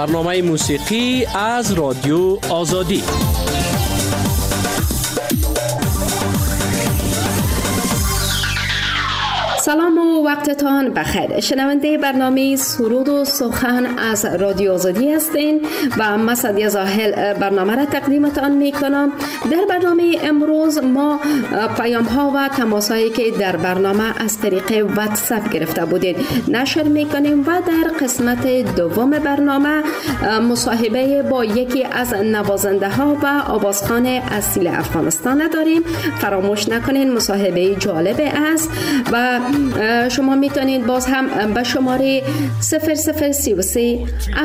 برنامه موسیقی از رادیو آزادی. سلام و وقتتان بخیر. شنونده برنامه سرود و سخن از رادیو آزادی هستین و من سعدیه زاهل برنامه را تقدیمتان می کنم. در برنامه امروز ما پیام ها و تماس هایی که در برنامه از طریق واتساپ گرفته بودید نشر می کنیم و در قسمت دوم برنامه مصاحبه با یکی از نوازنده ها و آوازخوان اصیل افغانستان داریم. فراموش نکنین مصاحبه جالب است و شما میتونید باز هم به شماره 0033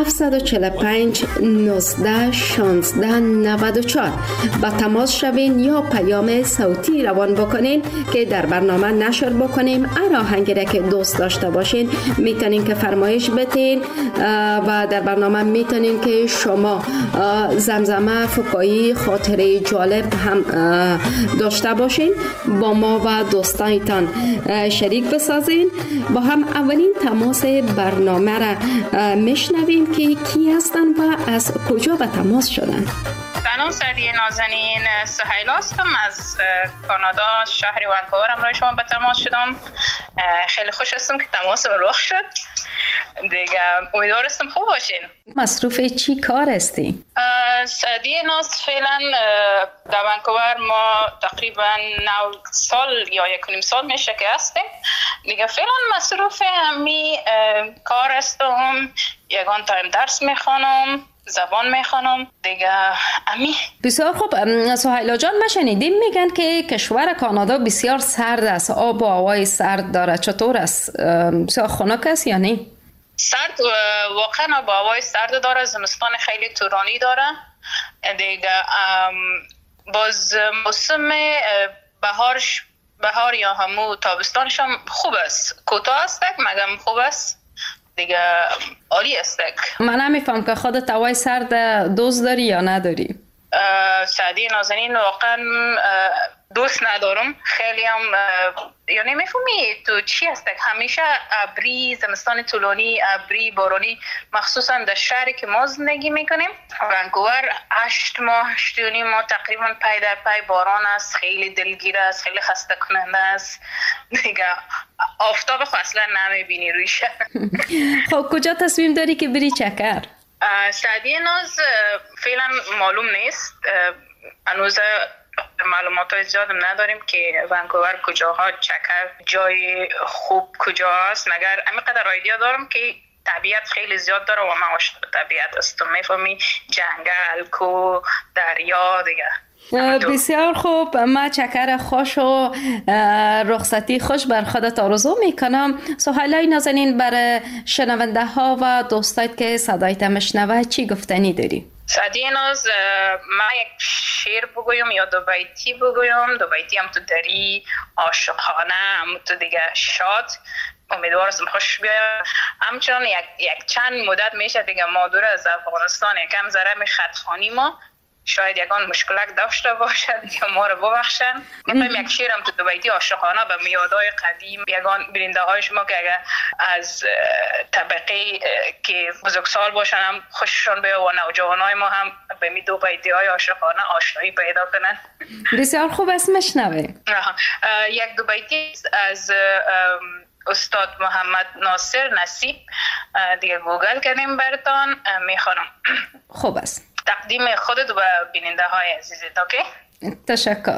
745 19 16 94 با تماس شوین یا پیام صوتی روان بکنین که در برنامه نشر بکنیم. هر آهنگی را که دوست داشته باشین میتونین که فرمایش بدین و در برنامه میتونین که شما زمزمه، فکایی، خاطره جالب هم داشته باشین با ما و دوستانتان شریک بسازین. با هم اولین تماس برنامه را میشنویم که کی هستن و از کجا به تماس شدن. سلام سعدیه نازنین، سهیل هستم از کانادا، شهر ونکوور. امروز شما به تماس شدم. خیلی خوش هستم که تماس رخ شد دیگه. امیدوار هستم خوب باشین. مصروف چی کار هستی؟ سعدیه ناز فعلا در ونکوور ما تقریبا 9 سال یا 1.5 سال میشه که هستیم دیگه. فعلا مصروف همی کار هستم، یگان تایم درس میخوانم، زبان میخوانم دیگه. امی بسیار خوب. سهیلا جان، ما شنیدیم میگن که کشور کانادا بسیار سرد است، آب و هوای سرد داره. چطور است؟ بسیار خنک است یا نه؟ سرد، واقعا آب و هوای سرد داره. زمستان خیلی طولانی داره دیگه. باز موسم بهار یا همو تابستانش هم خوب است، کوتاه است مگم خوب است دیگه، عالی است. من نمیفهم که خودت هوای سرد دوست داری یا نداری؟ سعدی نازنین، واقعا دوست ندارم. خیلی هم یعنی میفهمی تو چی هست. همیشه ابری، زمستان طولانی، ابری، بارانی، مخصوصا در شهری که ما زندگی میکنیم ونکوور 8 ماه 8.5 ماه تقریبا پای در پای باران است. خیلی دلگیر است، خیلی خسته کننده است دیگه. آفتاب خو اصلا نمیبینی روی شهر. خب کجا تصمیم داری که بری چکر؟ سعدی ناز فعلا معلوم نیست، هنوز معلومات زیاد نداریم که ونکوور کجاها چکر جای خوب کجا است. مگر همینقدر ایده دارم که طبیعت خیلی زیاد داره و من عاشق طبیعت هستم. میفهمی؟ جنگل، کوه، دریا دیگه. بسیار خوب. ما چکر خوش و رخصتی خوش بر خودت آرزو میکنم. سهیلای نازنین، برای شنونده ها و دوستایت که صدایت میشنوه چی گفتنی داری؟ سعدی ناز، من یک شعر بگویم یا 2 بیتی بگویم. 2 بیتی هم تو دری، عاشقانه، هم تو دیگه شاد. امیدوارم خوش بیاید. همچنان یک چند مدت میشه دیگه ما دور از افغانستان، یکم ذره می خطخانی ما شاید یکان مشکلات داشته باشد که ما رو ببخشن. میخوایم یک شعرم تو 2 بیتی عاشقانه به میادهای قدیم یگان بیننده های شما که اگر از طبقه که بزرگسال باشن هم خوششون بیاد و نوجوانای ما هم به می 2 بیتی های عاشقانه آشنایی پیدا کنن. بسیار خوب است، مشنوه. یک 2 بیتی از استاد محمد ناصر نصیب دیگه گوگل کردیم براتون میخوانم. خوب است. تقدیم خودت و بیننده های عزیزت. اوکی؟ تشکر.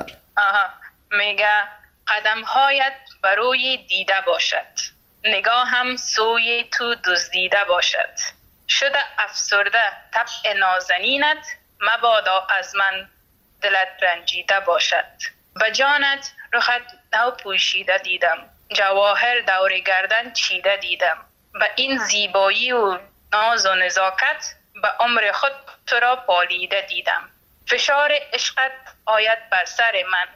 میگه قدم هایت بروی دیده باشد، نگاه هم سوی تو دزدیده باشد. شده افسرده طبع نازنینت، مبادا از من دلت رنجیده باشد. و جانت رخت نو پوشیده دیدم، جواهر دور گردن چیده دیدم. و این زیبایی و ناز و نزاکت، به عمر خود تو را پالیده دیدم. فشار عشقت آید بر سر من،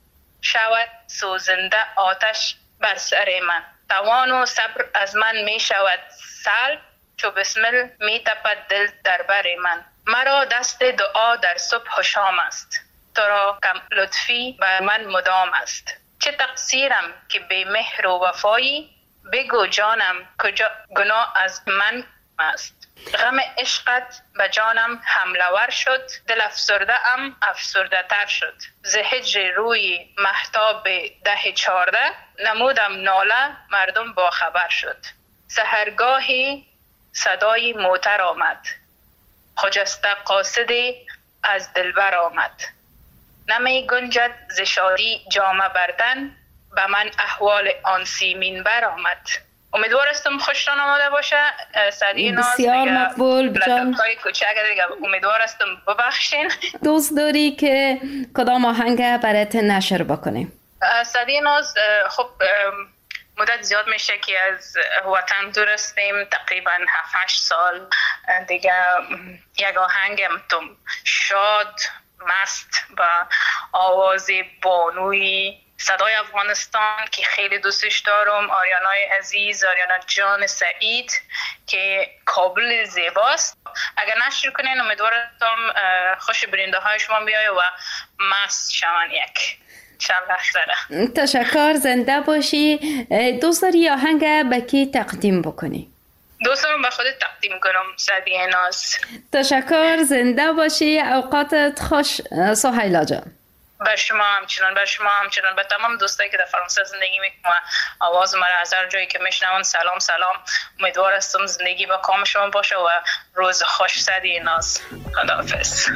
شود سوزنده آتش بر سر من. توان و صبر از من می شود سلب، چو بسمل می تپد دل در بر من. مرا دست دعا در صبح و شام است، تو را کم لطفی بر من مدام است. چه تقصیرم که بی مهر و وفایی، بگو جانم کجا گناه از من است. غم عشقت به جانم حمله‌ور شد، دل افسرده ام افسرده تر شد. ز هجر روی مهتاب 10-14 نمودم ناله مردم با خبر شد. سحرگاهی صدای موتر آمد، خجسته قاصدی از دلبر آمد. نمی گنجد ز شادی جامه بردن، به من احوال آن سیمین بر آمد. امیدوارستم خوشتان آمده باشه. سعدی ناز بسیار مقبول جان. امیدوارستم ببخشین. دوست داری که کدام آهنگ برات نشر بکنیم؟ سعدی ناز خب مدت زیاد میشه که از وطن دور هستیم، تقریبا 7-8 سال دیگه. یک آهنگم تو شاد مست با آواز بانوی صدای افغانستان که خیلی دوستش دارم، آریانای عزیز، آریانا جان سعید که کابل زیباست. اگر نشر کنین امیدوارم خوش برنده های شما بیایه و مست شوان یک انشالله. تشکر، زنده باشی. دوست داری آهنگ به کی تقدیم بکنی؟ دوستم به خودت تقدیم کنم سعدی ناز. تشکر، زنده باشی. اوقاتت خوش سهیلا جان. به شما همچنان به تمام دوستایی که در فرانسه زندگی میکنن و آواز مرا از هر جایی که میشنون سلام. امیدوارم زندگی با کام شما باشه و روز خوش. سعدی ناز. خداحافظ.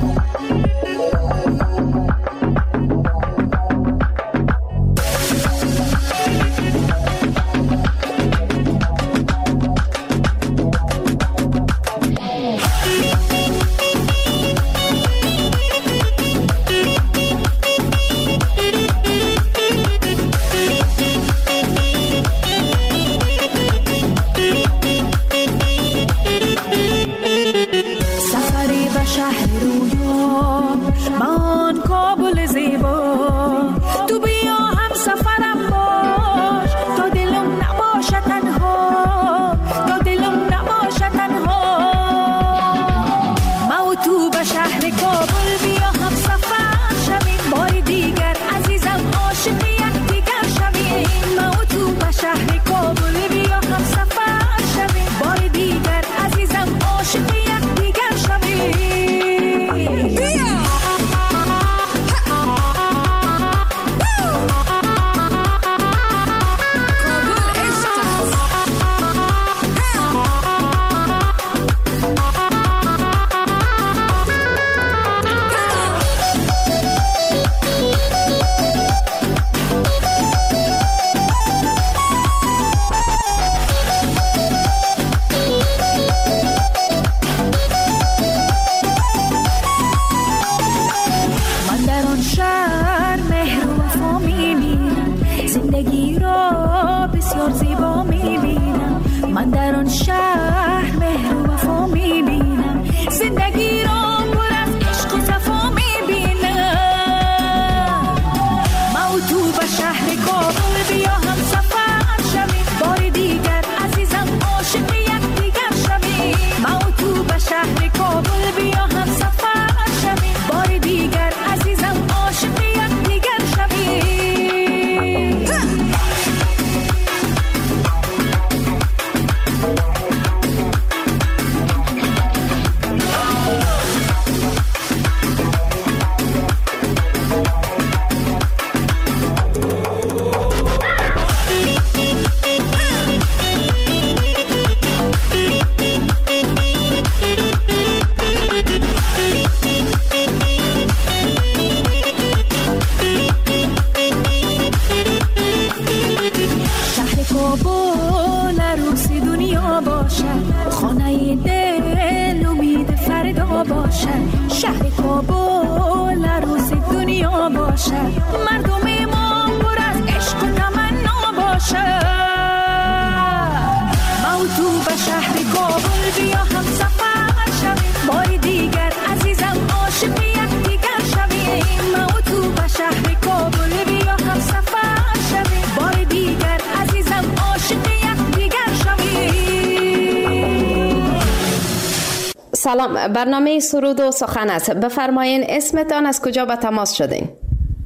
سلام، برنامه سرود و سخن است. بفرمایین اسمتان، از کجا به تماس شدین؟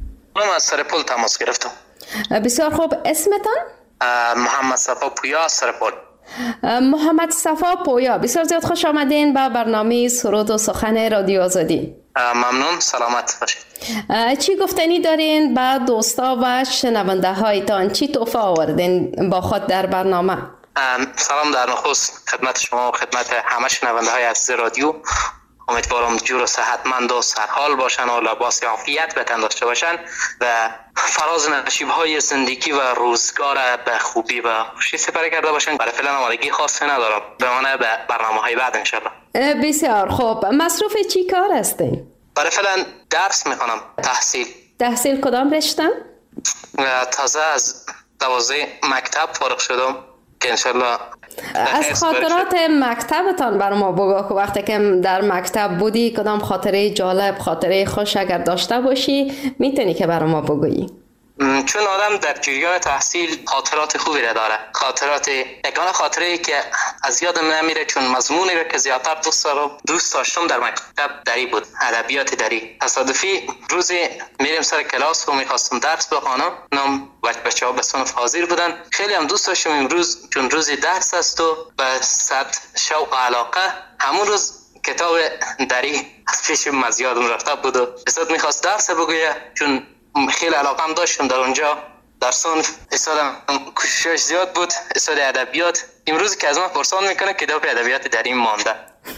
من از سرپل تماس گرفتم. بسیار خوب، اسمتان؟ محمد صفا پویا از سرپل. محمد صفا پویا، بسیار زیاد خوش آمدین به برنامه سرود و سخن رادیو آزادی. ممنون، سلامت باشید. چی گفتنی دارین به دوستا و شنونده هایتان؟ چی تحفه آوردین با خود در برنامه؟ سلام در نخست خدمت شما و خدمت همه شنونده های عزیز رادیو. امیدوارم جور و صحتمند و سرحال باشن و لباس عافیت به تن داشته باشن و فراز نشیب های زندگی و روزگار به خوبی و خوشی سپری کرده باشن. برای فعلا آمادگی خاصی ندارم، بمانه به برنامه های بعد انشالله. بسیار خوب. مصروف چی کار هستین؟ برای فعلا درس میخونم. تحصیل کدام رشته؟ تازه از 12 مکتب فارغ شدم که انشالله. از خاطرات مکتبتان بر ما بگو که وقتی که در مکتب بودی کدام خاطره جالب، خاطره خوش اگر داشته باشی میتونی که بر ما بگویی؟ چون آدم در جریان تحصیل خاطرات خوبی را داره. یگانه خاطره که از یادم نمیره چون مضمونی را که زیادتر دوست داشتم در مکتب دری بود، ادبیات دری. تصادفی روزی میریم سر کلاس و میخواستم درس بخوانم، بچه‌ها به صنف حاضر بودن. خیلی هم دوست داشتم امروز چون روزی درس است و به صد شوق و علاقه همون روز کتاب دری از پیشم از یادم رفته بود و استاد میخواست درس بگویه. چون خیلی علاقم داشتم در اونجا در صنف، استادم کوشش زیاد بود. استاد ادبیات امروز که از من پرسان میکنه کتاب ادبیات در این مانده.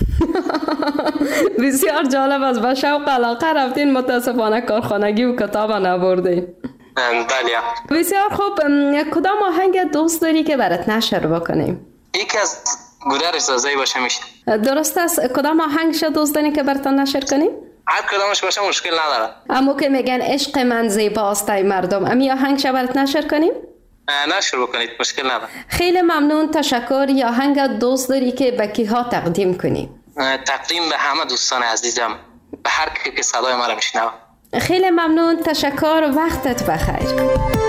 بسیار جالب است. با شوق علاقه رفتین، متاسفانه کارخانگی و کتاب نبردین. بله. بسیار خوب. کدام آهنگ دوست داری که برات نشر بکنیم؟ یکی از گودرز سازی باشه میشه. درست است. کدام آهنگش دوست داری که برات نشر کنیم؟ هر کدامش باشه مشکل نداره. اما که میگن عشق من زیباست ای مردم، امی آهنگش برات نشر کنیم؟ نشر بکنید، مشکل نداره. خیلی ممنون، تشکر. یا آهنگ دوست داری که به کیها تقدیم کنی؟ تقدیم به همه دوستان عزیزم، به هر کی که صدای ما رو میشنوه. خیلی ممنون، تشکر. وقتت بخیر.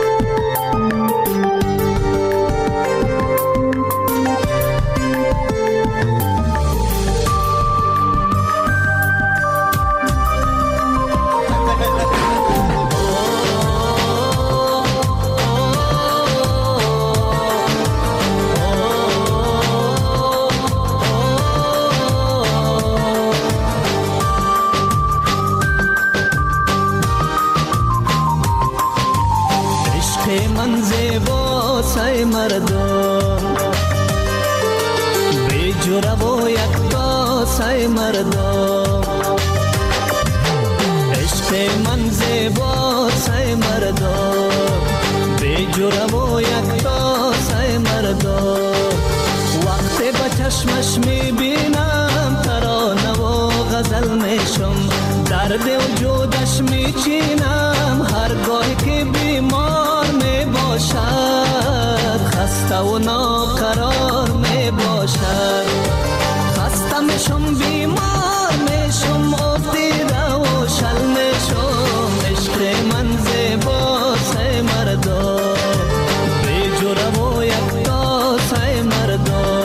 چشمش میبینم ترانه و غزل میشم، درد وجودش میچینم هرگاهی که بیمار میباشد، خسته و ناقرار میباشد. خسته میشم، بیمار میشم، افتیده و شل میشم. عشق من زیباست ای مردم، بی جرم و یکتاست ای مردم.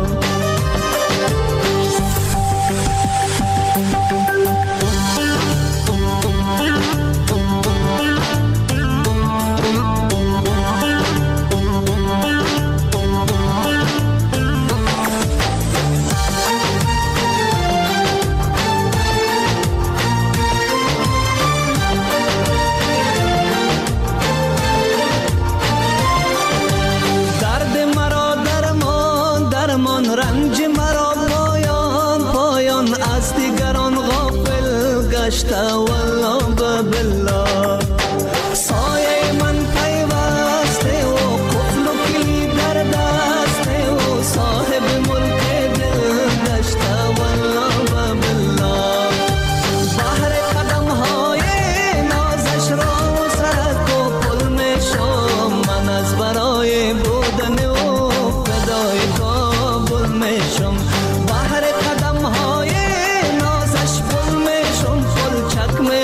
والله بالله سایه من پیوسته و قفل و کلید در دسته و صاحب ملک دل گشته والله بالله. بحر قدم های نازش را سرک و پل میشم، من از برای بودن و فدای کابل میشم. بحر قدم های نازش پل میشم، چک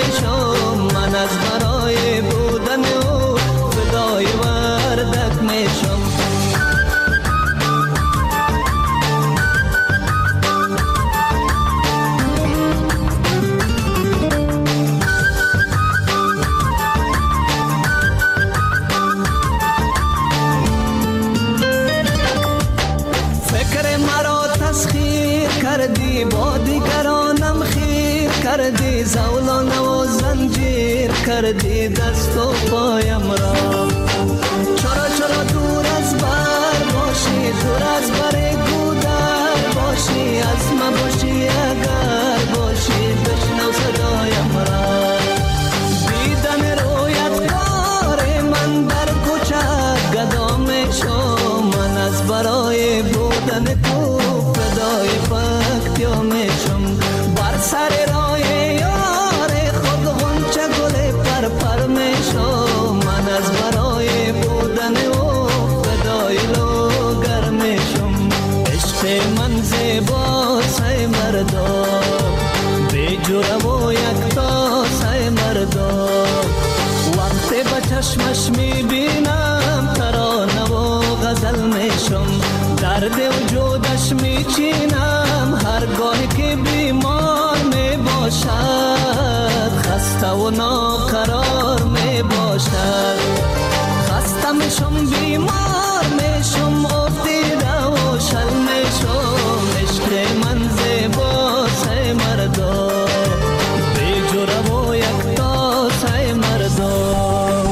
کردی دست و پایم را. چرا دور از بر باشی، دور از بر گودر باشی، از ما باشی اگر باشی، بشنو صدایم را. دیدن رویت کار من در کوچه گدا میشم، من از برای بودن تو فدای پکتیا میشم. بر سر راه یار خود غنچه گل پر میشم، من از برای بودن او فدای لوگر میشم. عشق من زیبا سای مردا، بیجوره و یکتا سای مردا. وقتی به چشمش میبینم ترانه و غزل میشم، درد وجودش میچینم هرگاه که بیمار میباشد، خسته و ناقرار میباشد. خسته میشم بیمار میشم، افتیده و شل میشم. عشق من زیبا سای مردا، بیجوره و یکتا سای مردا.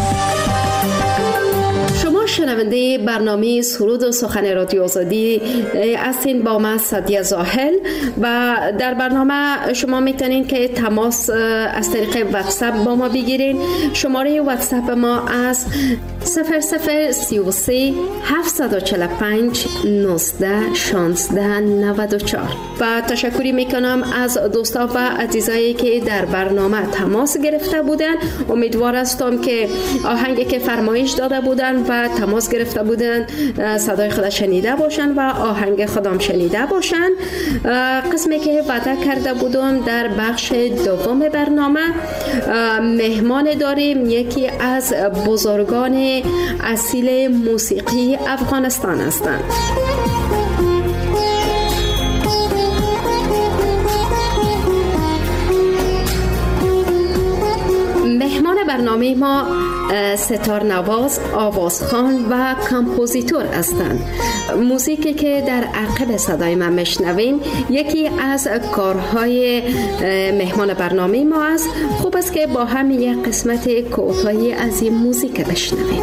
شنونده برنامه سرود و سخن رادیو آزادی هستین با من سعدیه زاهل و در برنامه شما میتونین که تماس از طریق واتساپ با ما بگیرین. شماره واتساپ ما از 0033 745 19 16 94 و تشکری میکنم از دوستا و عزیزایی که در برنامه تماس گرفته بودن. امیدوار هستم که آهنگی که فرمایش داده بودن و تماس گرفته بودن صدای خود شنیده باشن و آهنگ خودم شنیده باشن. قسمی که وعده کرده بودم در بخش دوم برنامه مهمان داریم، یکی از بزرگان اصیل موسیقی افغانستان هستند. مهمان برنامه ما ستار نواز، آوازخوان و کمپوزیتور هستند. موسیقی که در عقب صدای من میشنوین یکی از کارهای مهمان برنامه ما است. خوب است که با هم یک قسمت کوتاهی از این موسیقی بشنویم.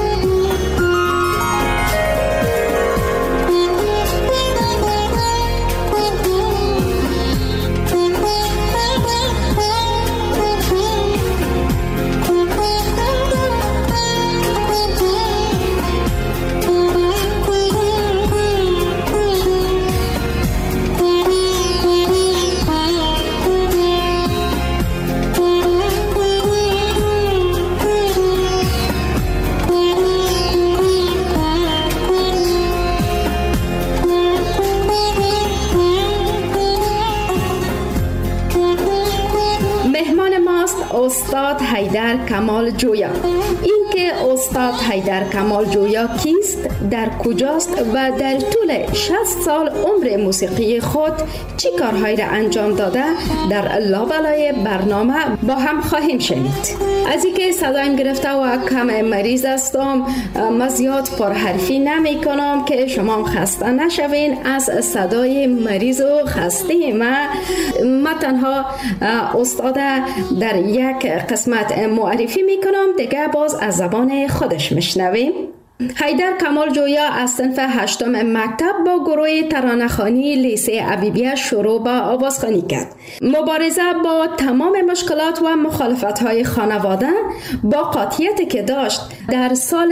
استاد حیدر کمال جویا. این که استاد حیدر کمال جویا کیست، در کجاست و در طول 60 سال عمر موسیقی خود چی کارهایی را انجام داده در لابلای برنامه با هم خواهیم شنید. از اینکه صدایم گرفته و کم مریض هستم، من زیاد پرحرفی نمی کنم که شما خسته نشوین از صدای مریض و خسته من تنها استاد در یک قسمت معرفی میکنم، دیگه باز از زبان خودش میشنویم. حیدر کمال جویا از صنف 8 مکتب با گروه ترانه‌خوانی لیسه عبیبیه شروع به آوازخوانی کرد. مبارزه با تمام مشکلات و مخالفت‌های خانواده با قاطعیتی که داشت، در سال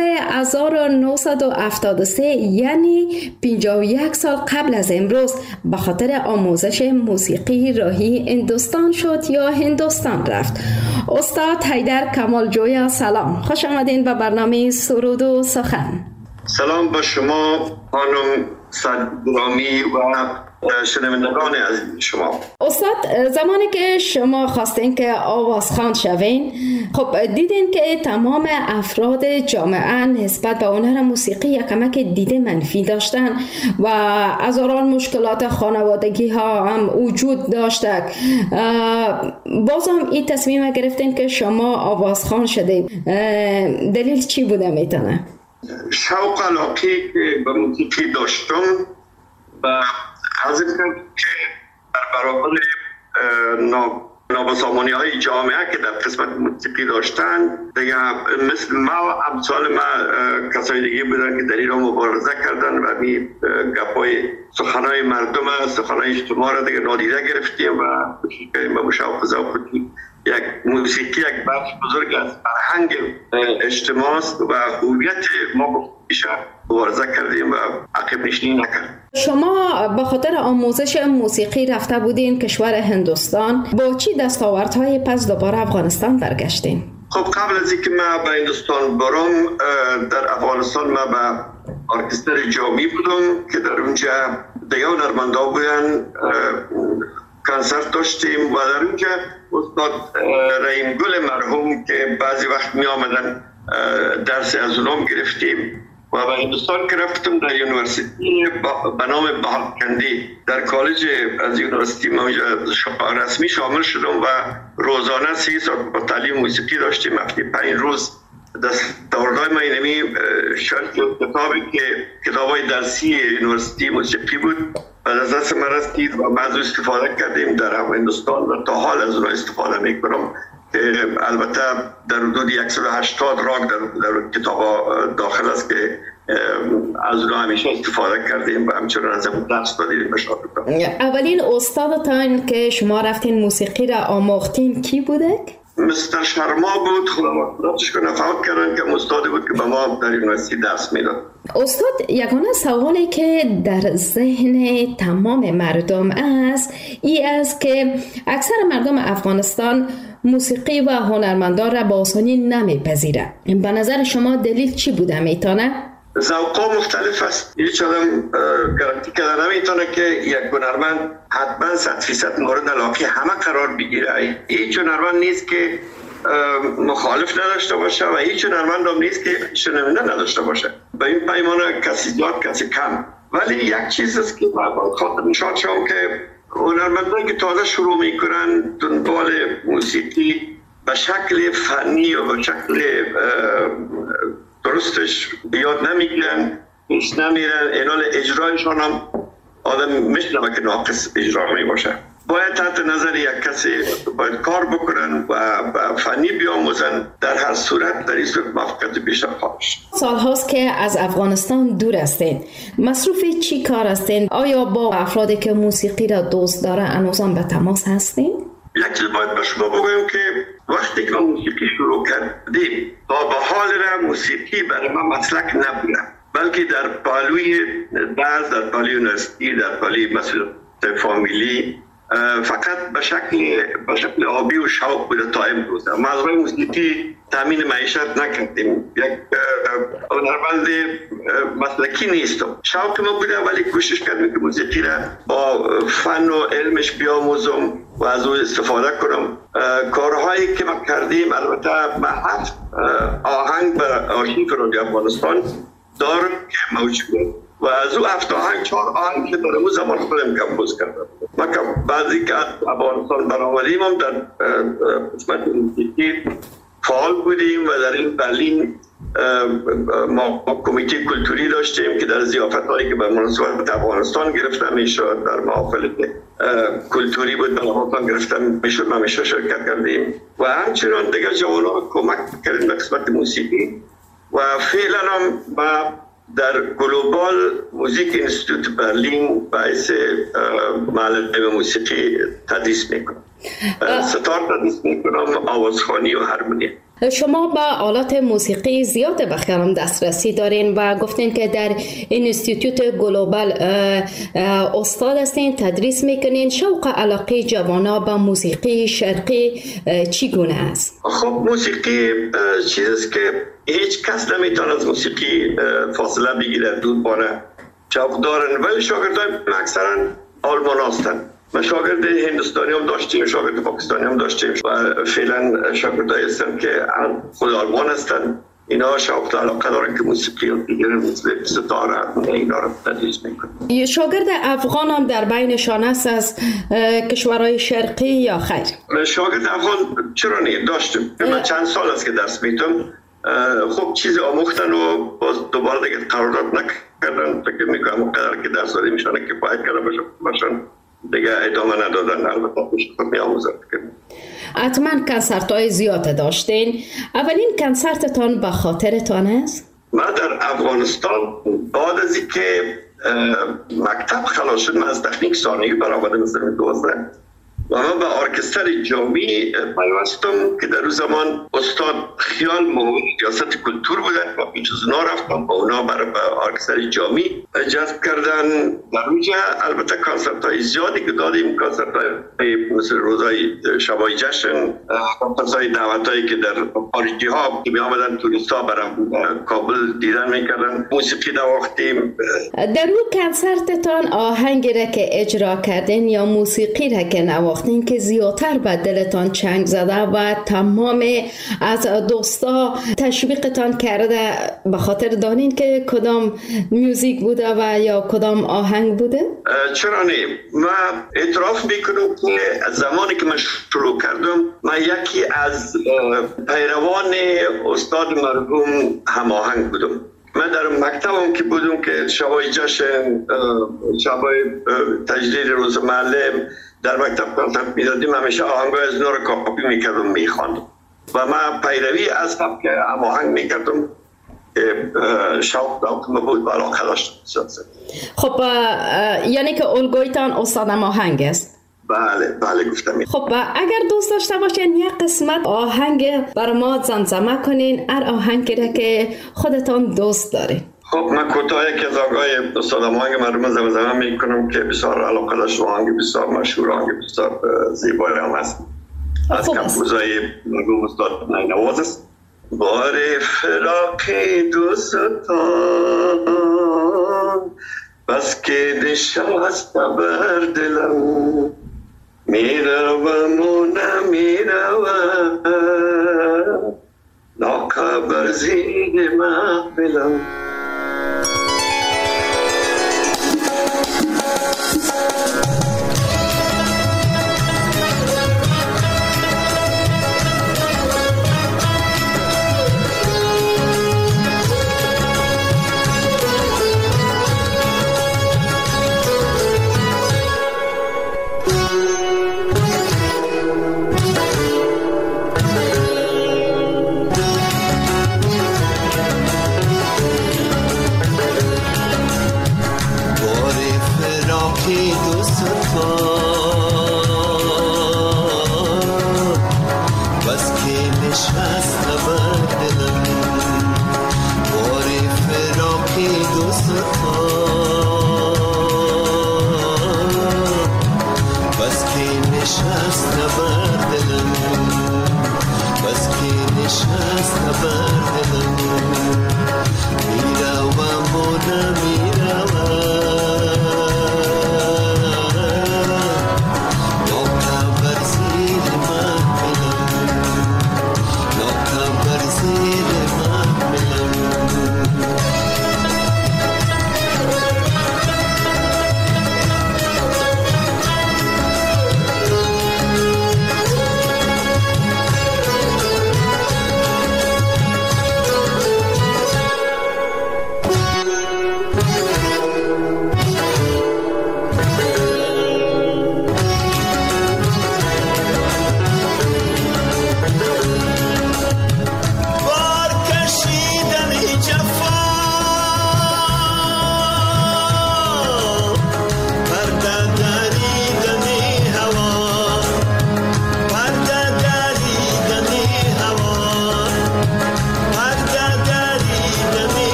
1973 یعنی 51 سال قبل از امروز به خاطر آموزش موسیقی راهی هندوستان شد یا هندوستان رفت. استاد حیدر کمال جویا سلام، خوش آمدین به برنامه سرود و سخن. سلام با شما خانم صدرامی و شنوندگان عزیز شما. استاد، زمانی که شما خواستین که آوازخوان شوین، خب دیدین که تمام افراد جامعه نسبت به هنر موسیقی یک کمک دید منفی داشتن و هزاران مشکلات خانوادگی ها هم وجود داشته. بازم این تصمیم گرفتین که شما آوازخوان شدین، دلیل چی بوده میتونه؟ شوق علاقی که به موسیقی داشتم و از اینکه در برابر نابسامانی های جامعه که در قسمت موسیقی داشتن دیگه مثل ما و امثال ما کسای دیگه بودن که در ایران مبارزه کردن و می گپای سخنهای مردم سخنهای اجتماع را دیگه نادیده گرفتیم و کوشش کردیم به مشاوخه و یک موسیقی یک بخش بزرگ از فرهنگ اجتماع است و هویت ما بیشتر مبارزه کردیم و عقب نشینی نکردیم. شما به خاطر آموزش موسیقی رفته بودین کشور هندوستان، با چی دستاوردهای پس دوباره افغانستان برگشتین؟ خب قبل از اینکه ما به هندوستان برم در افغانستان ما به ارکستر جامی بودم که در اونجا دیگه هنرمندا بودن، کنسرت داشتیم و در اونجا استاد رحیم گل مرحوم که بعضی وقت می آمدن درس از اونام گرفتیم و به هندوستان که رفتم در یونیورسیتی به نام بهالکندی در کالج از یونیورسیتی رسمی شامل شدم و روزانه 3 ساعت با تعلیم موسیقی داشتیم. هفته 5 روز دستاوردهای ما اینمی شرط کتابی که کتابای درسی یونیورسیتی موسیقی بود و از دست من رسید و بعضی استفاده کردیم در هندوستان و تا حال از اون استفاده میکنم که البته در حدود 180 راگ در کتاب داخل است که از اون همیشه استفاده کردیم و همچنان از اون درس دادیم به شاگردان. اولین استادتان که شما رفتین موسیقی را آموختین کی بوده؟ مستر شرما بود، خداوندش کنه فوت کردن که استادی بود که به ما در یونیورسیتی درس میداد. استاد، یگانه سوالی که در ذهن تمام مردم است ای است که اکثر مردم افغانستان موسیقی و هنرمندان را با آسانی نمیپذیرند. به نظر شما دلیل چی بوده میتونه؟ ذوق‌ها مختلف است. هیچ آدم گارانتی کردن نمیتونه که یک هنرمند حتما 100% مورد علاقه همه قرار بگیره. هیچ هنرمند نیست که مخالف نداشته باشه و هیچ هنرمند هم نیست که شنونده نداشته باشه. به این پیمانه کسی زیاد کسی کم. ولی یک چیز است که با خاطر نشان شدم که هنرمندانی که تازه شروع میکنن دنبال موسیقی به شکل فنی و به شکل درستش بیاد نمیگیرن، پیش نمیرن، اینال اجرایشان هم آدم میشنوه که ناقص اجرا می باشه. باید تحت نظر یک کسی باید کار بکنن و فنی بیاموزن. در هر صورت در این صورت موفقیت بیشتر خواهد شد. سال هاست که از افغانستان دور هستین، مصروف چی کار هستین؟ آیا با افرادی که موسیقی را دوست داره هنوزم به تماس هستین؟ یک چیز باید به شما بگویم که وقتی که موسیقی شروع کردیم تا به حال را موسیقی برای ما مسلک نبوده، بلکه در پالوی درس، در پالوی یونیورسیتی، در پالوی مسئولیت فامیلی فقط به شکل آبی و شوق بوده تا امروز. ما از روی موسیقی تامین معیشت نکردیم. یک هنرمند مسلکی نیستم. شوق ما بوده ولی کوشش کردیم که موسیقی را با فن و علمش بیاموزم و از او استفاده کنم. کارهایی که ما کردیم، البته ما 7 آهنگ به آرشیو رادیو افغانستان دارم که موجود و از او 7 آهنگ 4 آهنگ که در اون زمان خودم کمپوز کردم. ما بعضی که از افغانستان برآمدیم هم در قسمت موسیقی فعال بودیم و در این برلین ما کمیته کلتوری داشتیم که در ضیافت‌هایی که به مناسبت افغانستان گرفته میشد، در محافل کلتوری بود به افغانستان گرفته میشد، ما همیشه شرکت کردیم و همچنان دیگر جوانان کمک کردیم به قسمت موسیقی و فعلا هم ما در گلوبال موزیک اینستیتوت برلین باعث معلم موسیقی تدریس میکنم. ستار تدریس میکنم، آوازخوانی و هارمونی. شما با آلات موسیقی زیاد به خیالم دسترسی دارین و گفتین که در اینستیتوت گلوبال استاد هستین، تدریس میکنین. شوق علاقه جوانا با موسیقی شرقی چگونه است؟ خب موسیقی چیزیست که هیچ کس نمیتونه از موسیقی فاصله بگیره، دور بانه. شوق دارن ولی شاگردای اکثرا آلمان هستن. ما شاگرد هندوستانی هم داشتیم، شاگرد پاکستانی هم داشتیم و فعلا شاگردایی هستن که خود آلمان هستن. اینا شوق علاقه دارن که موسیقی و دیگر مثل ستاره اینا رو تدریس میکنن. شاگرد افغان هم در بینشان است از کشورهای شرقی یا خیر؟ شاگرد افغان چرا نه داشتیم. من چند سال است که درس میدم. خب چیز آموختن و باز دوباره دیگه قرارداد نکردن. فکر میکنم اون قدر که درس دادیم میشن کفایت کرده باشن دیگه ادامه ندادن. البته خود می آموزم. حتما کنسرت‌های زیاد داشتین. اولین کنسرتتان به خاطرتان است؟ من در افغانستان بعد از اینکه مکتب خلاص شد، من از تکنیک ثانوی برآمدم سال 12 و من به ارکستر جامی پیوستم که در اون زمان استاد خیال معاون ریاست کلتور بودن و پیش از اونا رفتم با اونا برای ارکستر جامی جذب کردن. در اونجا البته کنسرت های زیادی که دادیم، کنسرت های مثل روزای شبای جشن، کنسرت های دعوت هایی که در خارجی ها که می آمدن توریست ها برای کابل دیدن میکردن، موسیقی نواختیم. در اون کنسرتتان آهنگی را که اجرا کردین یا موسیقی را که نواختین که زیادتر به دلتان چنگ زده و تمام از دوستا تشویقتان کرده، به خاطر دانین که کدام موزیک بوده و یا کدام آهنگ بوده؟ چرا نه؟ من اعتراف میکنم که از زمانی که من شروع کردم، من یکی از پیروان استاد مرحوم هماهنگ بودم. من در مکتبم که بودم که شبای جشن، شبای تجلیل روز معلم در مکتب کنسرت میدادیم، همیشه آهنگای از نور کاپی میکردم میخواندم و من پیروی از سبک هماهنگ میکردم که شوق داشتم بود و علاقه داشتم. خب یعنی که الگویتان استاد هماهنگ است؟ بله گفتم. خب اگر دوست داشته باشین یک قسمت آهنگ بر ما زمزمه کنین، هر آهنگی را که خودتان دوست دارین. خب من کوتاه یکی از آقای استاد هماهنگ مرحوم زمزمه میکنم که بسیار علاقه داشت و آهنگ بسیار مشهور، آهنگ بسیار زیبایی هم هست، از کمپوزای مرحوم استاد نینواز است. بار فراق دوستان بس که نشست بر دلم، میروم و نمیروم ناخبر زیر محفلم.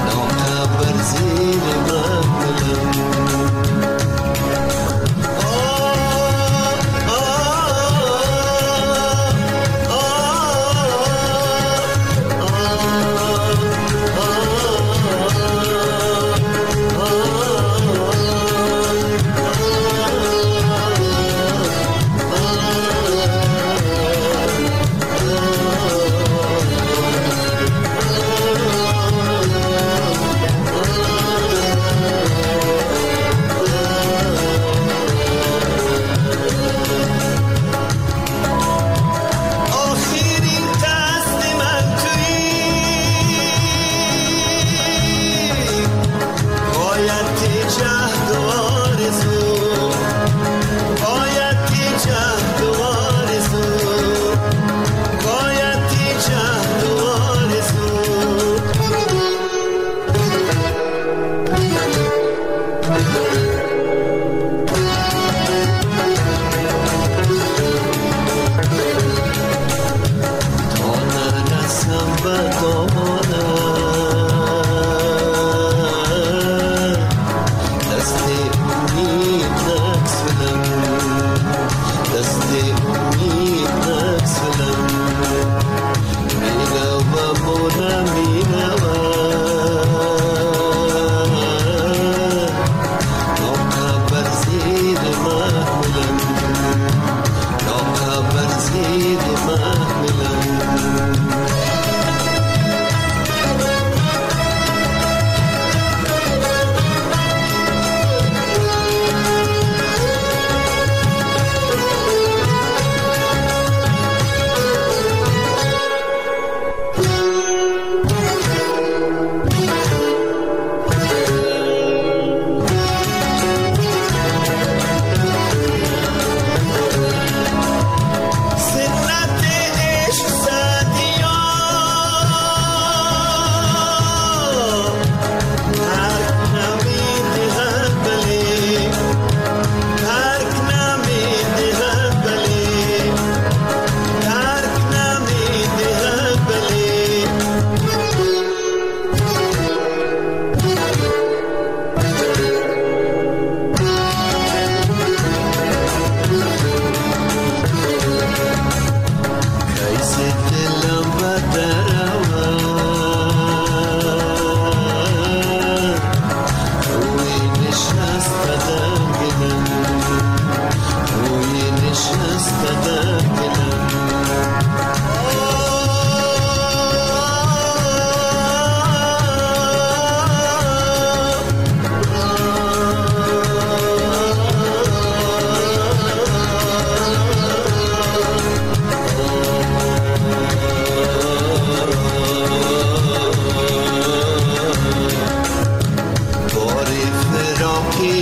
Oh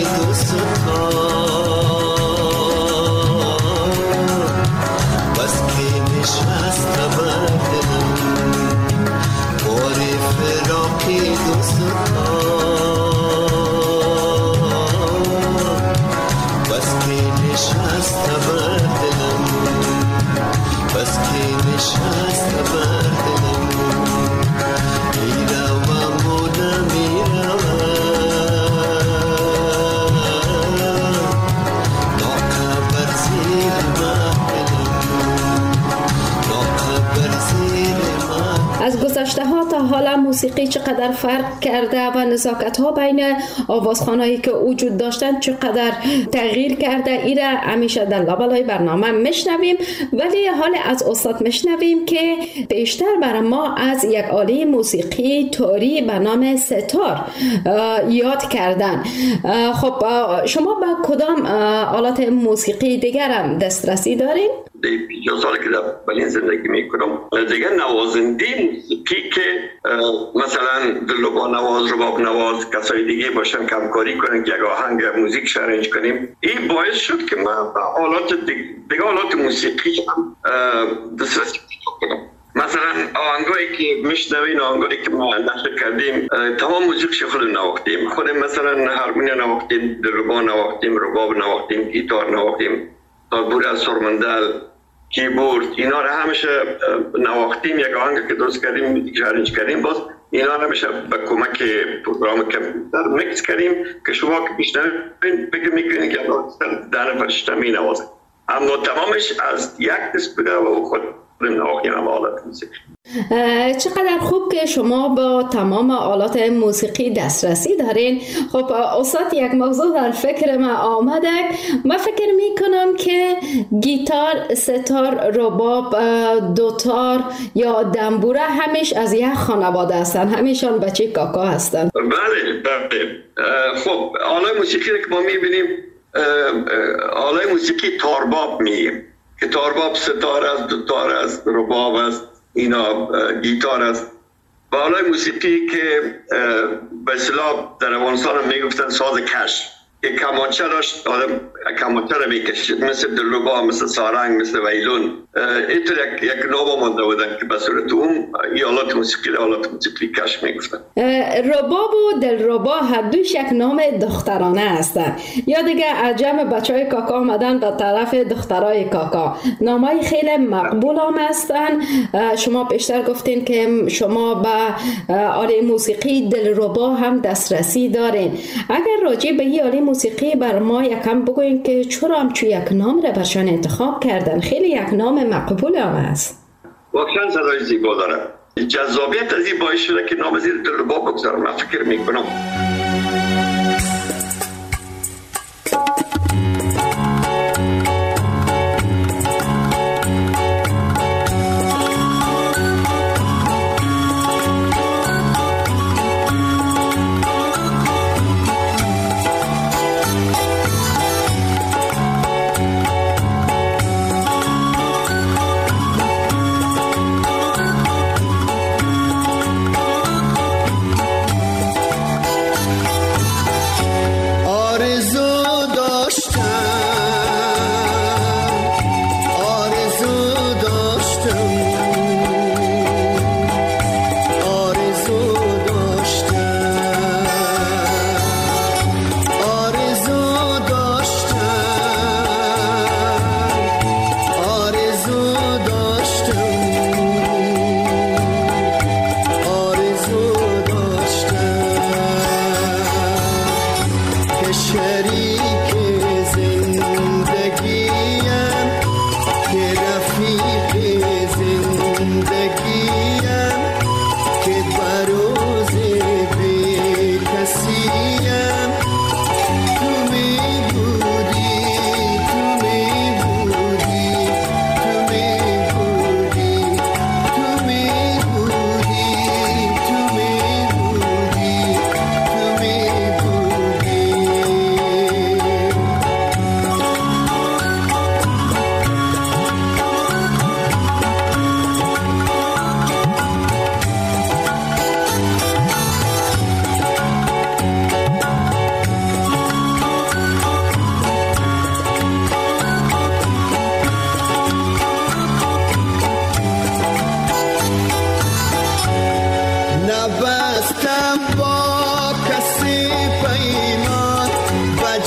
حالا موسیقی چقدر فرق کرده و نزاکت ها بین آوازخوانایی که وجود داشتن چقدر تغییر کرده، ایره همیشه در لابلای برنامه میشنویم. ولی حال از استاد میشنویم که بیشتر برای ما از یک آله موسیقی توری به نام ستار یاد کردن. خب شما به کدام آلات موسیقی دیگر هم دسترسی دارین؟ دیگه سالی که در برلین زندگی میکنم دیگه نوازنده موسیقی که مثلا دلربا نواز، رباب نواز، کسای دیگه باشن که همکاری کنن که یک آهنگ موزیک ارنج کنیم. این باعث شد که من آلات دیگه آلات موسیقی هم دسترسی کنم. مثلا آهنگایی که میشنوین، آهنگایی که ما نشر کردیم، تمام موزیکش خودم نواختیم. خودم مثلا هارمونی نواختیم، دلربا نواختیم، رباب نواختیم، گیتار نواختیم، تالبور از سرمندل، کیبورد، اینا رو همیشه نواختیم. یک آهنگ که درست کردیم، موزیک ارنج کردیم، باز اینا رو همیشه با کمک پروگرام کامپیوتر میکس کردیم که شما که میشنوین فکر میکنید که در فرشته می نوازه، اما تمامش از یک دست بوده و خود نواختیم هم آلات موسیقی. چقدر خوب که شما با تمام آلات موسیقی دسترسی دارین. خب استاد، یک موضوع در فکر من آمده. من فکر میکنم که گیتار، ستار، رباب، دوتار یا دنبوره همیش از یک خانواده هستن، همیشان بچه کاکا هستن. بله. خب آلات موسیقی که ما میبینیم آلات موسیقی تارباب میگیم که تارباب ستار است، دوتار است، رباب است، اینا گیتار است. و آلات موسیقی که به اصطلاح در افغانستان هم میگفتن ساز کش که کمانچه داشت، آدم کمانچه رو میکشید، مثل دلربا، مثل سارنگ، مثل ویلون. اینطور یک نام مانده بودن که به صورت این آلات موسیقی کش میگفتن. رباب و دلربا هر دوش یک نام دخترانه هستن، یا دیگه جمع بچهای کاکا آمدن به طرف دخترای کاکا. نامای خیلی مقبول هم هستن. شما بیشتر گفتین که شما به آله موسیقی دلربا هم دسترسی دارین. اگر راجع به این آله موسیقی بر ما یکم بگوین که چرا همچو یک نام را برشان انتخاب کردن؟ خیلی یک نام مقبول هم است. واقعا صدای زیبا داره. جذابیت از این باعث شده که نام زیر دلربا بگذارم. من فکر میکنم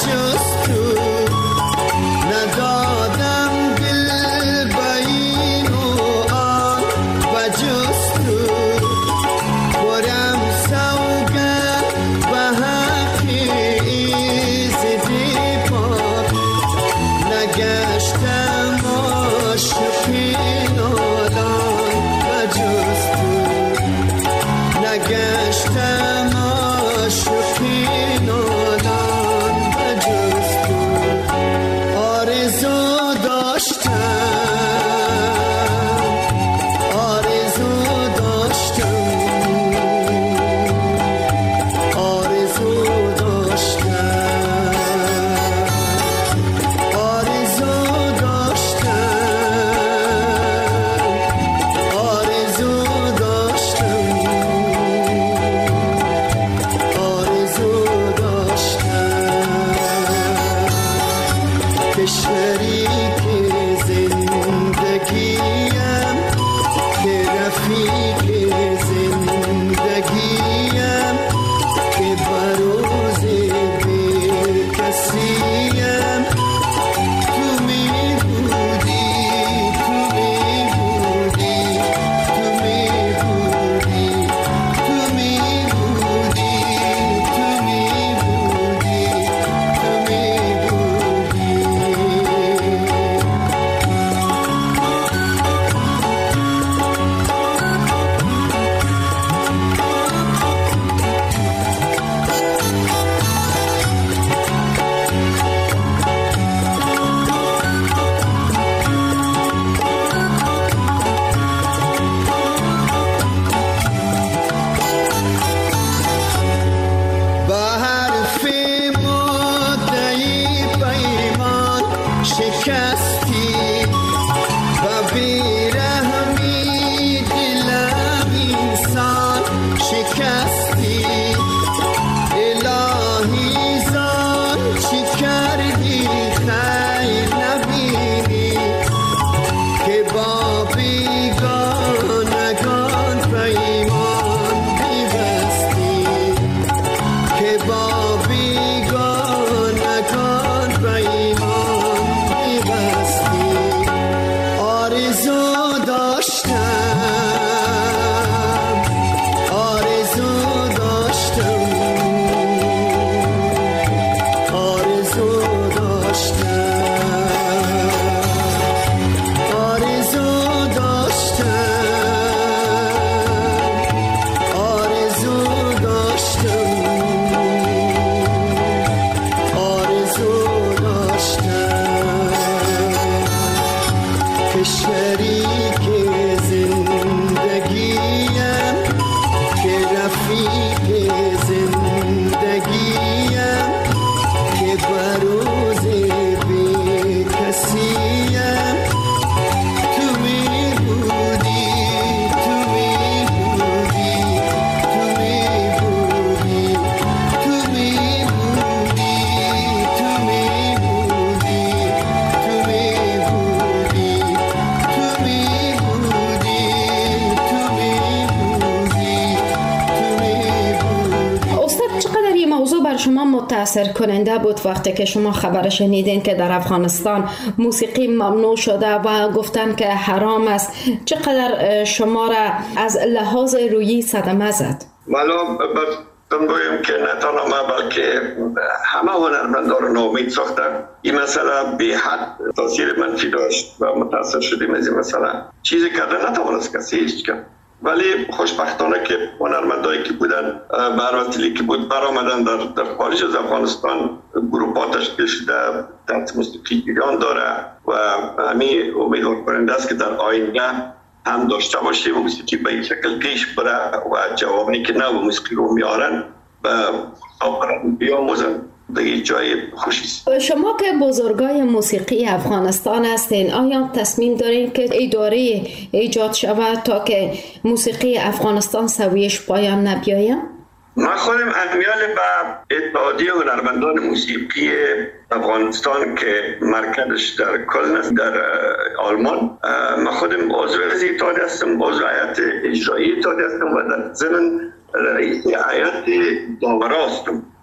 شما متاثر کننده بود وقتی که شما خبر شنیدین که در افغانستان موسیقی ممنوع شده و گفتن که حرام است؟ چقدر شما را از لحاظ روحی صدمه زد؟ والا بگویم که نه تنها ما بلکه همه هنرمندان رو ناامید ساختن. این مسئله به حد تاثیر منفی داشت و متاثر شدیم از این مسئله. چیزی کردن نتوانست کسی هیچ کرد، ولی خوشبختانه که هنرمندایی که بودن به هر وسیله که بود برآمدن در خارج از افغانستان گروه‌ها تشکیل شده، تحت موسیقی ایران داره و همین امیدوار کننده است که در آینده هم داشته باشیم و موسیقی به این شکل پیش بره و جوابی که نه و موسیقی رو میارن و بیاموزن دیگه جای خوشی است. شما که بزرگای موسیقی افغانستان هستین، آیا تصمیم دارین که اداره ایجاد شود تا که موسیقی افغانستان سویش پایان نبیاید؟ ما خودم امیال به اتحادیه هنرمندان موسیقی افغانستان که مرکزش در کلن است در آلمان، ما خودم عضو از اتحادیه هستم، عضو هیئت اجرایی اتحادیه هستم و در ضمن رئیس هیئت داورا هستم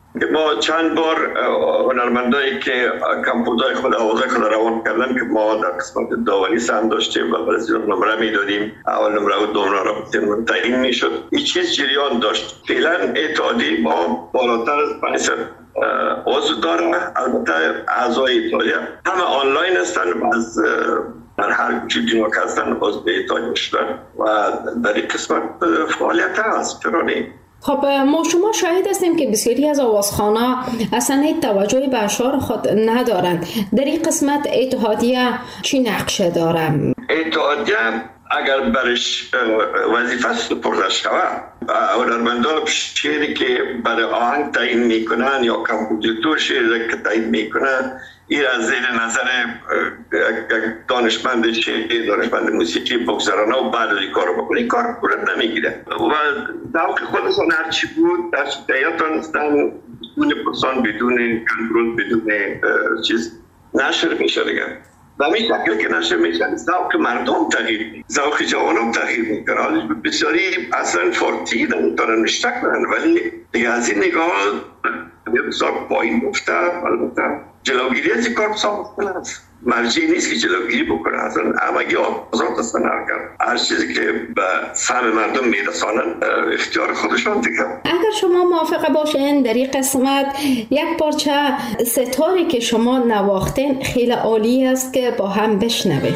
که ما چند بار هنرمندایی که کمپوزای خود آوازای خود روان کردن که ما در قسمت داوری سهم داشتیم و برای نمره میدادیم، اول نمره و دوم نمره تعیین میشد. این چیز جریان داشت. فعلا اتحادیه ما بالاتر از 500 عضو داره. البته اعضای اتحادیه همه آنلاین هستن و از در هر چیزی که هستن عضو اتحادیه شدن و در این قسمت فعالیت هست. چرا نه؟ خب ما شما شاهد هستیم که بسیاری از آوازخوان‌ها اصلا هیچ توجهی به اشعار خود ندارند. در این قسمت اتحادیه چی نقشه داره؟ اتحادیه اگر برش وظیفه سپرده شود، هنرمندان شعری که برای آهنگ تعیین میکنن یا کمپوزیتور شعری که تعیین میکنن، این از زیر نظر دانشمند شعری، دانشمند موسیقی بگذارانه و بعد این کار رو بکنه. این کار صورت نمیگیره و ذوق خودشان هرچی بود در شدیاتان هستن، بدون پرسان، بدون کنترل، بدون چیز نشر میشه دیگه. و همین شکل که نشر میشن ذوق مردم تغییر، ذوق جوانان تغییر میکنه. حالا بسیاری اصلا فارتی نمیتونن نشته کنن، ولی دیگه از این نگاه بسیار پایین گفته. البته جلوگیری از این کار بسیار مشکل است. مرجعی نیست که جلوگیری بکنه. اصلا همگی آزاد هستن هر چیزی که به فهم مردم میرسانن اختیار خودشان دیگه. اگر شما موافق باشین در این قسمت یک پارچه ستاری که شما نواختین خیلی عالی است که با هم بشنویم.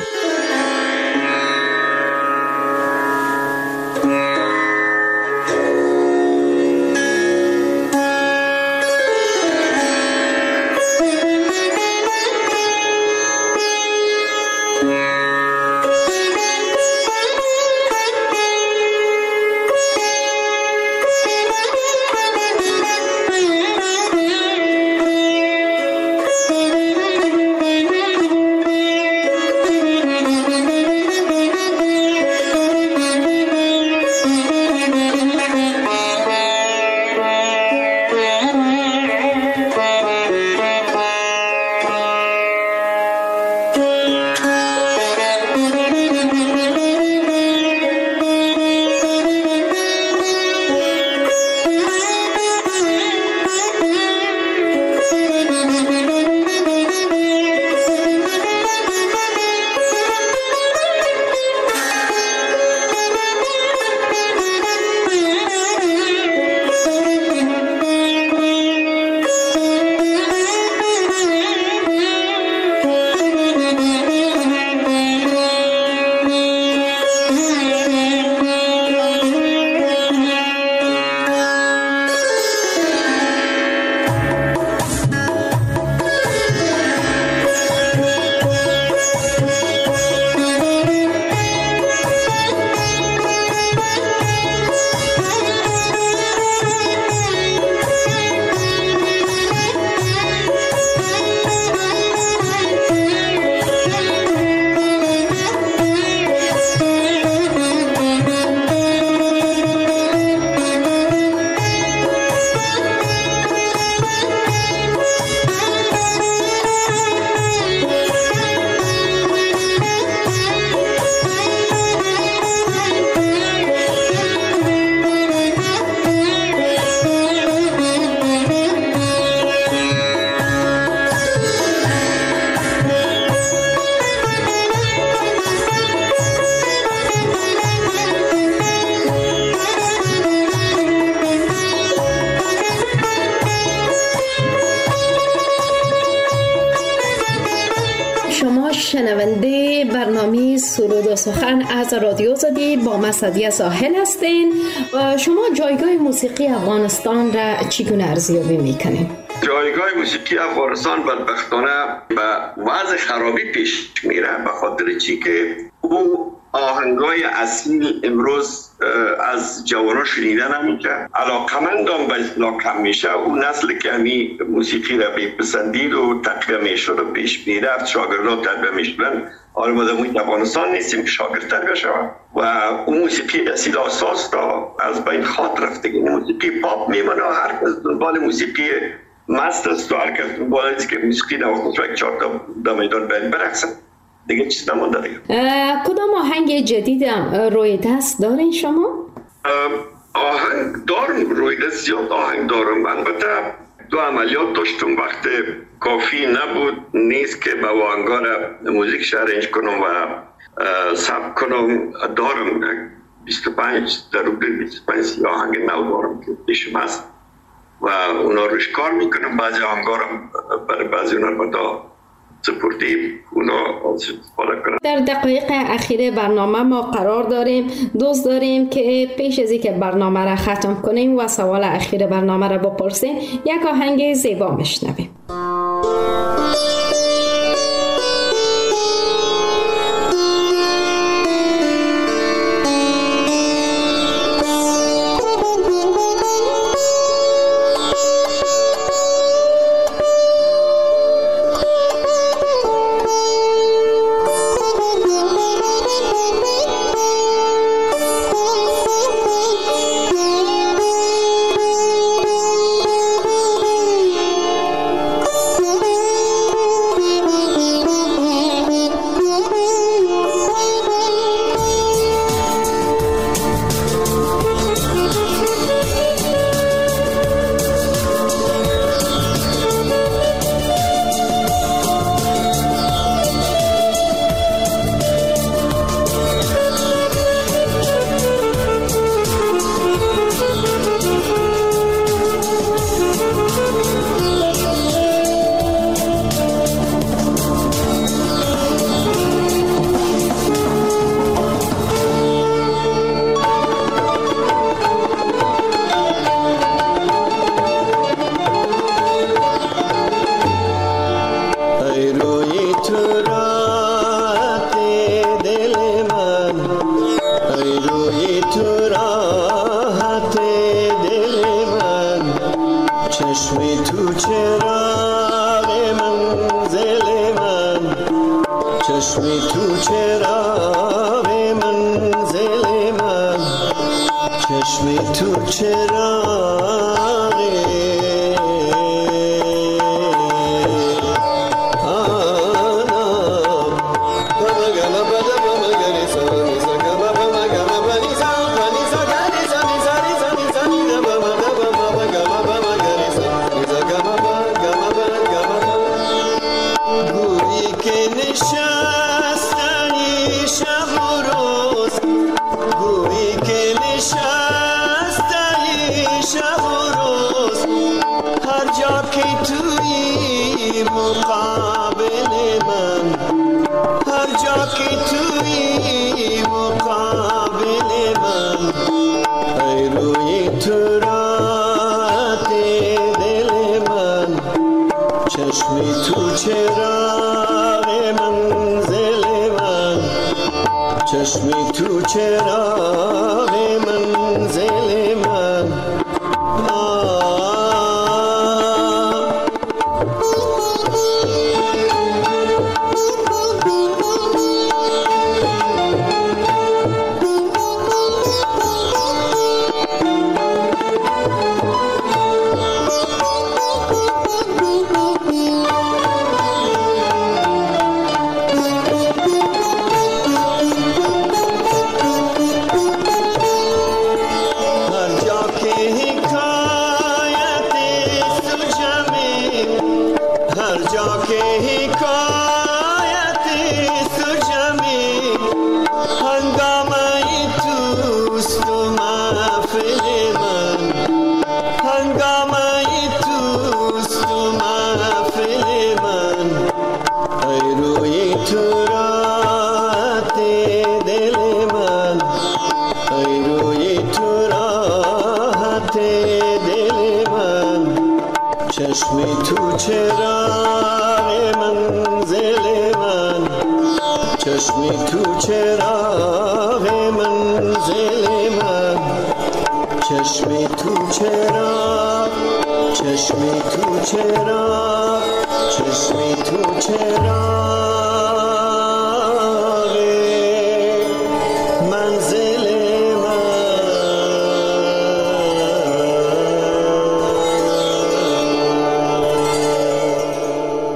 شنونده برنامه سرود و سخن از رادیو آزادی با مسعدیه ساحل هستین و شما جایگاه موسیقی افغانستان را چگونه ارزیابی میکنین؟ جایگاه موسیقی افغانستان بدبختانه به وضع خرابی پیش میره، به خاطر چی که او آهنگای اصلی امروز از جوانان شنیده نمیشه. علاقمندان به اصلاح کم میشه. اون نسل که همی موسیقی را بپسندید و تقویه میشد و پیش میرفت، شاگردان تربیه میشدن. حالا ما در افغانستان نیستیم که شاگرد تربیه شود و اون موسیقی اصیل اساس را از بین خاط رفته. موسیقی پاپ میمونه، هر کس دنبال موسیقی مست است و هر کس دنبال است که موسیقی نواخت و چهار تا در میدان بین برقصن. دیگه چیز نمونده دیگه. کدام آهنگ جدیدم روی دست دارین شما؟ آهنگ دارم، روی دست زیاد آهنگ دارم. البته دو عملیات داشتم، وقت کافی نبود نیست که به وانگار موزیک ارنج کنم و ثبت کنم. دارم 25 در حدود 25 آهنگ نو دارم که پیشم هست و اونا روش کار میکنم. بعضی آهنگارم برای بعضی اونا بدا سپورتی اونا استفاده کنم. در دقایق اخیر برنامه ما قرار داریم دوست داریم که پیش از اینکه برنامه را ختم کنیم و سوال اخیر برنامه را بپرسیم یک آهنگ زیبا میشنویم.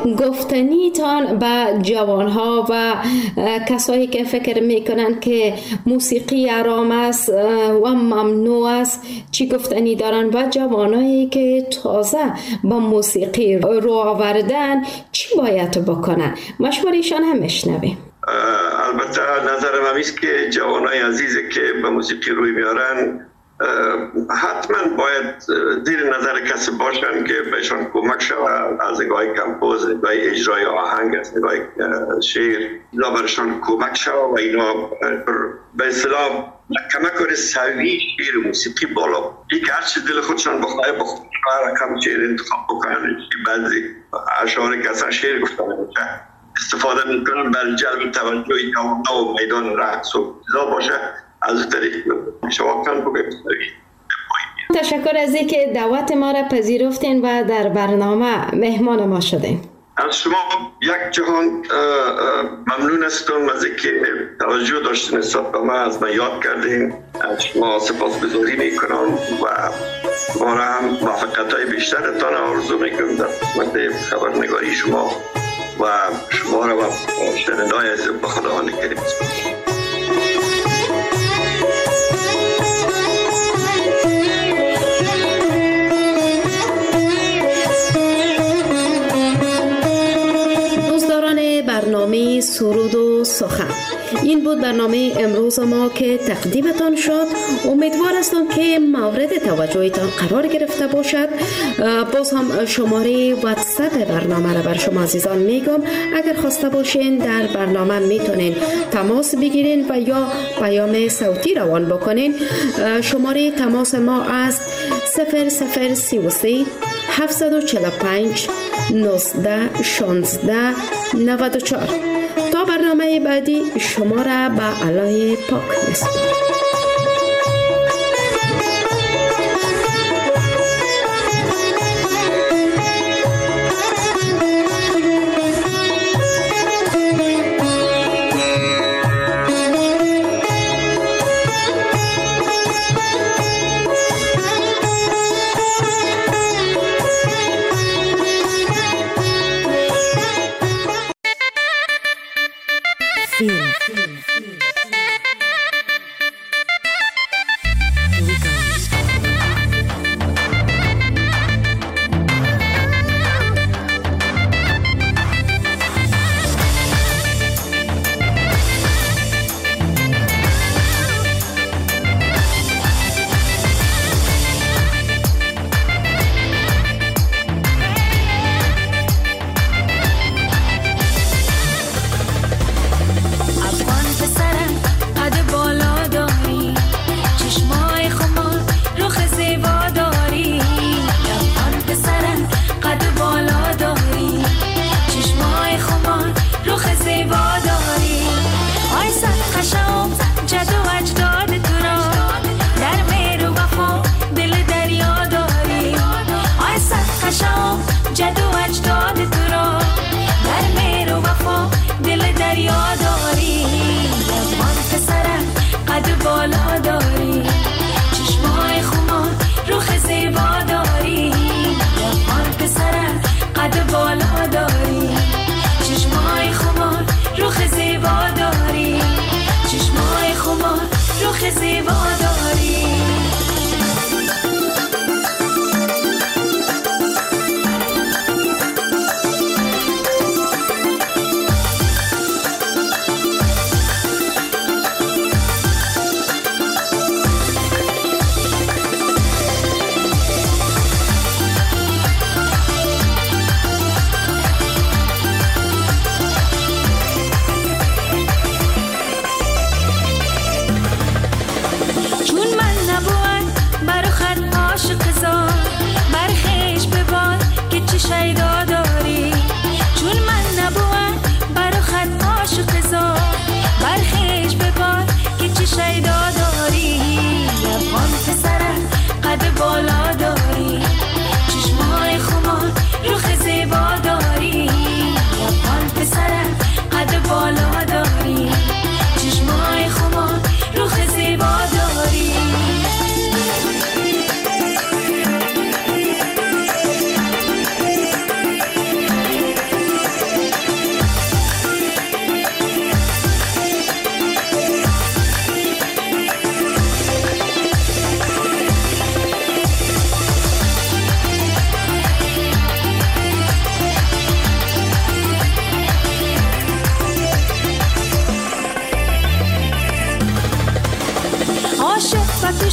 گفتنیتان به جوانها و کسایی که فکر میکنن که موسیقی حرام است و ممنوع است چی گفتنی دارن و جوانایی که تازه با موسیقی رو آوردن چی باید بکنن؟ مشورهشان هم میشنویم. البته نظرم همیست که جوانای عزیزی که به موسیقی روی میارن حتما باید زیر نظر کسی باشن که بهشان کمک شود از نگاه کمپوز، از نگاه اجرای آهنگ، از نگاه شعر، اینا برشان کمک شود و اینا به اصطلاح کمک کنه سوی شعر و موسیقی بالا. یک هرچی دل خودشان بخواه رقم شعر انتخاب بکنن. بعضی اشعاری که اصلا شعر گفتن استفاده میکنن برای جلب توجه جوانان و میدان رقص و چیزا باشه. از طریق شما کن بگیم. تشکر از اینکه دعوت ما را پذیرفتین و در برنامه مهمان ما شدین. از شما یک جهان ممنون هستم از اینکه توجه داشتین نسبت به من، از من یاد کردین. از شما سپاسگزاری میکنم و ما را هم موفقیت‌های بیشترتان آرزو میکنم در خدمت خبرنگاری شما و شما را و شنوندگان عزیز به خداوند کریم. برنامه سرود و سخن، این بود برنامه امروز ما که تقدیمتان شد. امیدوار هستم که مورد توجهتان قرار گرفته باشد. باز هم شماره واتساپ برنامه را بر شما عزیزان میگم. اگر خواسته باشین در برنامه میتونین تماس بگیرین و یا پیام صوتی روان بکنین. شماره تماس ما است 0033 745 19 16 94. تا برنامه بعدی شما را به الله پاک میسپارم.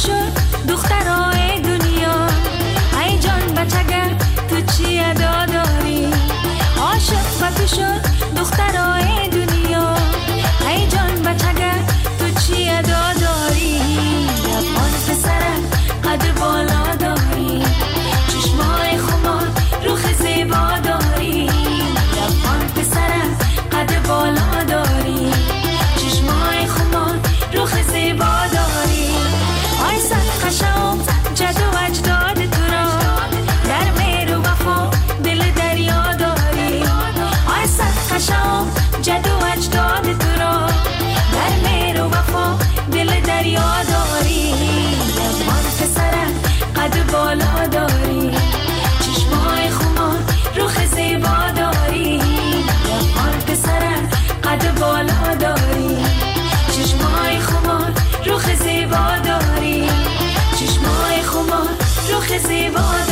شد دخترای دنیا، ای جان بچگه تو چی ادا داری؟ عاشق و تو شد دخترای دنیا، ای جان بچگه تو چی ادا داری؟ لبان پسرم قد بالا داری، چشمای خمار روخ زیبا داری. لبان پسرم قد بالا داری، چشمای خمار روخ زیبا داری. آی صد قشم جد و اجداد تو را، در مهر و وفا دل دریا داری. آی صد قشم جد و اجداد تو را، در مهر و وفا دل دریا داری. لبان پسرم قد بالا داری، چشمای خمار روخ زیبا داری. لبان پسرم قد بالا داری، چشمای خمار روخ زیبا داری. چشمای خمار روخ زیبا